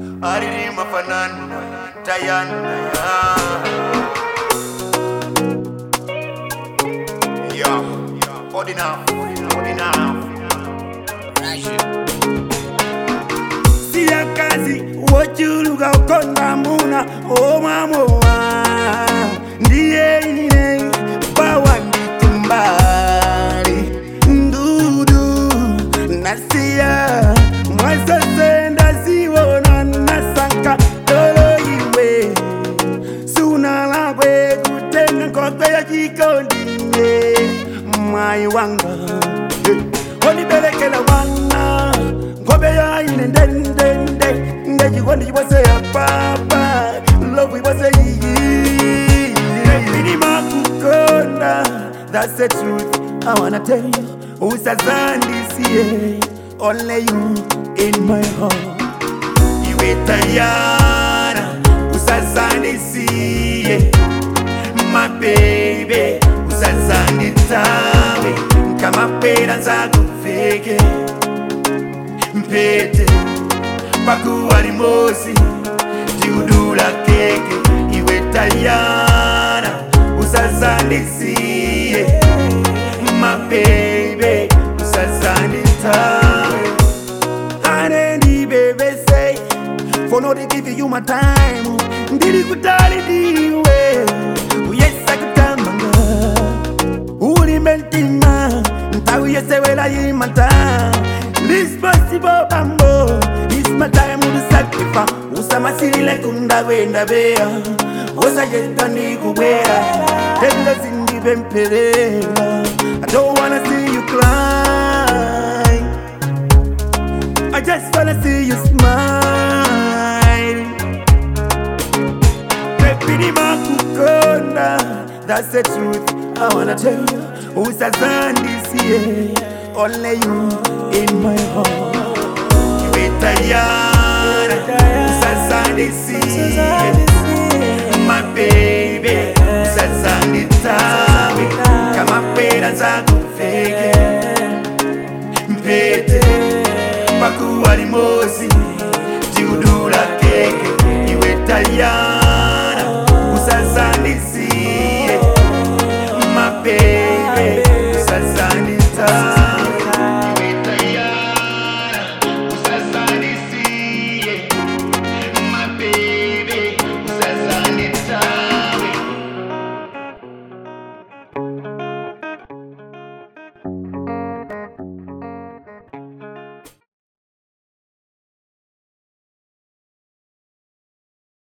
Aririma fanana Tayana Yeah Ordina Siya kazi wachuluga ukonda muna o mamoa ndiye inine bawa nditumbari ndudu nasiya mwasa senda siwona nasanka tolo iwe suna lagwe kutenga kokwe ya jikondine mwai wanga onibelekela wana ngobe ya inendendende ngejikondi jibose ya papa love ibose iyi minima kukonda. That's the truth I wanna tell you. Usazandisiye only you in my heart. Iwe tayana usazandisiye my baby usazanditawe kama pera nzakufeke mpete pakuwa limosi jiudula keke. Iwe tayana usazandisiye my baby usazanditawe. Hanendi baby say for no to give you my time. Ndiri kutali diwe uyesa kutamanga uli meltima ntawu yesewela yimanta. This possible bambo is my time to sacrifice. Usamasile kunda wenda bea osa jetani kubera tenda zindi bempelela. I don't wanna see you cry, I just wanna see you smile. Minima kukonda. That's the truth I wanna tell you. Usazandisiye only you in my heart. Iwe tayana usazandisiye my baby usazanditawe kama pera nzakufeke